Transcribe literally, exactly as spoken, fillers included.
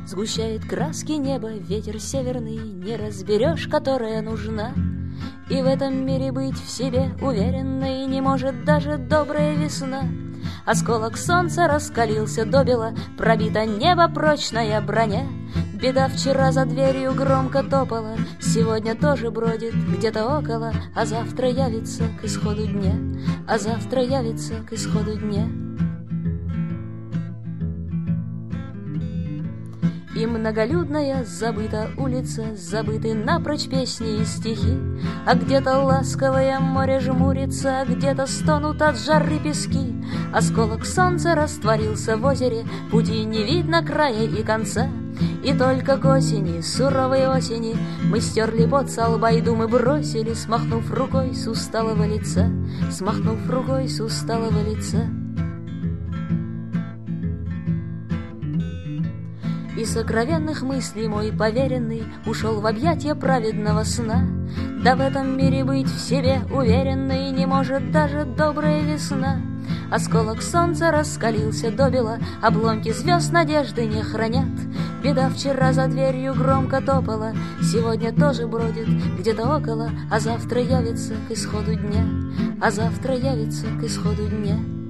Сгущает краски неба ветер северный, не разберешь, которая нужна. И в этом мире быть в себе уверенной не может даже добрая весна. Осколок солнца раскалился добело, пробито небо прочная броня. Беда вчера за дверью громко топала, сегодня тоже бродит где-то около, а завтра явится к исходу дня, а завтра явится к исходу дня. И многолюдная забыта улица, забыты напрочь песни и стихи. А где-то ласковое море жмурится, а где-то стонут от жары пески. Осколок солнца растворился в озере, пути не видно края и конца. И только к осени, суровой осени, мы стерли пот со лба и думы бросили, смахнув рукой с усталого лица, смахнув рукой с усталого лица. И сокровенных мыслей мой поверенный ушел в объятия праведного сна. Да в этом мире быть в себе уверенной не может даже добрая весна. Осколок солнца раскалился добело, обломки звезд надежды не хранят. Беда вчера за дверью громко топала, сегодня тоже бродит где-то около, а завтра явится к исходу дня, а завтра явится к исходу дня.